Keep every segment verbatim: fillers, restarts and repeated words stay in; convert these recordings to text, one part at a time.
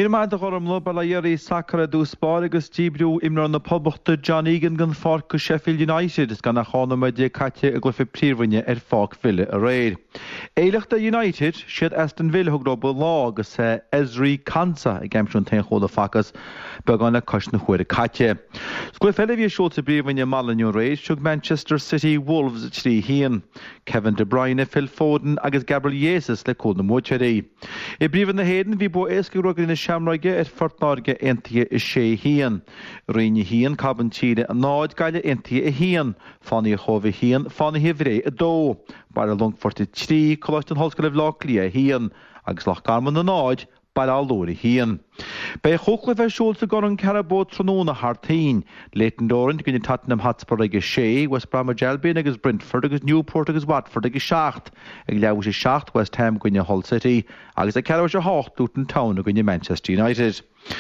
Níl de chum lo bala dhéirí sacra dús spáir agus tíbrú imnar na poblbachta John Egan gan fág go Sheffield United is gan na chána meid caite a glufa príomhaine ar fág fille a réir. Éileachta United siad Aston Villa thug go lá agus Ezri Konsa i gceimsiún taon chóla facas be gan na cos na chuir a caite. Sglufa eile bhí seolta príomhaine Malaniú rééis siúg Manchester City Wolves trí hían. Kevin De Bruyne, Phil Foden agus Gabriel Jesus le cóna móteí. I bríomhan na héan bhí bu éasca rugin na seamraige ar fortnáige intia is sé hían. Ríine hían caban tíide a náid gaile intia a hían. Fanny a chomh hían, fanny hi bhré a dó. Bar a lungforti trí, coláist an hoscail bhlách lia hían. Agus lach garman na náid, bar a lóri hían. Bei chocla bheith siúlta gur an carabó tróna hartaín. Leighton Orient gine Tottenham Hotspur agus sé, West Bromwich Albion agus Brentford agus Newport agus Watford agus seacht. Ag leabhar sé seacht West Ham gine Hull City agus ag carabh sé hácht Luton Town gine Manchester United.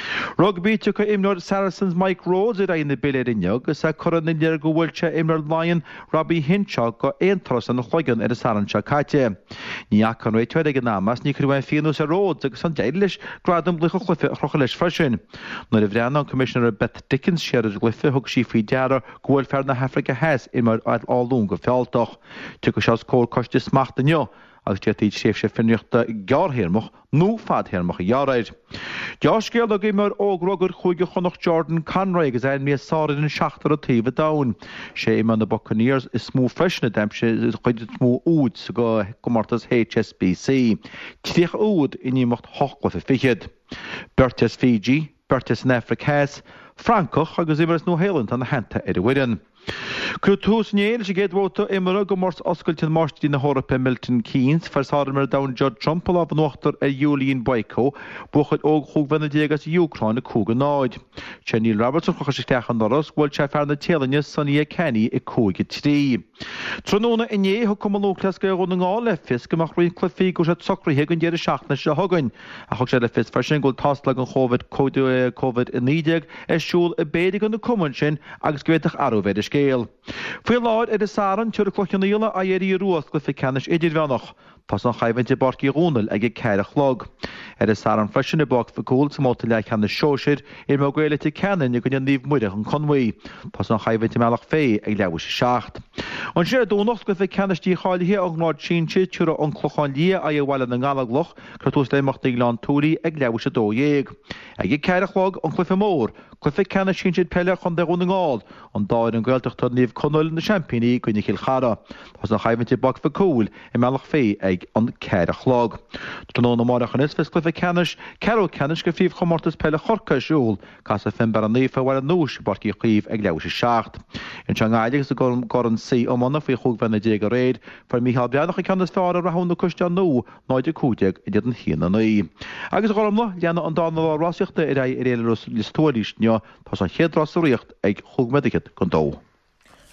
Rugby tu go imnor Saracens Mike Rhodes i raon na bileir inne agus a churan in dear go bhfuilte imnor Lion Robbie Hinshaw go aontras an chluigean ar a Saranse caite. Ní ac an réitweid ag an amas ní chuir bhain fianús a Rhodes agus an déilis gradam blucha chlufa chrocha leis freisin. Nuair a bhrean an Commissioner Beth Dickens siar ar glufa thug sí faoi deara ghfuil fear na Hafrica Hes imar áún go fealtach. Tu go seas cór coiste smacht anio agus tíad séf sé finneochta gearhéirmach nó fadhéirmach a jaaraid. Deascéal a gimar ógrógur chuige chonach Jordan Conroy agus ein mé sáid in seachtar a taobh dain. Sé man na Buccaneers is smó freisna dempse is chuide smó úd sa go gomartas H S B C. Tríoch úd iníocht hochglafa fichiid. Bertus Fiji, Bertus in Africas, Francoch agus imars nó héland an na henta ar a bhuiireann. Cruútús néil sé géadhóta imara go mors oscailtin marstí na Hórappa Milton Keynes farsáramar dawn Judd Trump a bhnochttar a Julian Boyko buchad óg chúghanna dégas Ucrain a cúga náid. Se Neil Robertson chucha sé teachan doras bhfuil se fear na téalainne Sonny Kenny i cúga trí. Tróna iné thu cum lóclas go rún ngá le fis go roiin clufií go se socrthe an déir seachna se thugain a thug sé le fis farsin go tasla an COVID COVID in nídeag is siúl a bédig an na cumann sin agus gohéach arúvéidir scéal. Fuoi láid ar is Saran tuair chlochan íla a dhéirí ruas go fi canis idir bheannach. Tás an chaimhainte barcí rónal ag ceirech log. Ar is Saran freisin na bog facúil sa máta le cheanna seoisiir ar má gcuile te ceanna go níomh muireach an conwaí. Tás an chaimhainte meach fé ag leabhar sé seacht. An sé a dúnach go fi canistí cháilithe ag náid sínte tuair an chlochan lí a bhhaile na ngalagloch chu tús léimeachta Glán túraí ag leabhar sé dódhéag. Ag ceirech log an clufa mór, clufa canna sínte peile chun de rún ngáil an dáir an gaalteach tá níomh conil na championí goine chilchara. Tás an chaimhainte bog facúil i meach fé ag an ceirech log. Tróna marachan is fis clufa canis, Carol canis go fríomh chomortas peile chorca siúl, cas a fin bar an nífa bhar an núis barcí chuomh ag leabhar sé seacht. In Shanghailegus a gur an sí ómana faoi chúghanna déag a réid, far Mícheál Beannach a ceannas fear a rathún na cuiste nó náid a cúteag i dtí an chéana naí. Agus gharmla leanna an dána ráisiachta i réile listóiríist neo, tá an chéad rás a riocht ag chúgmedichid chun dó.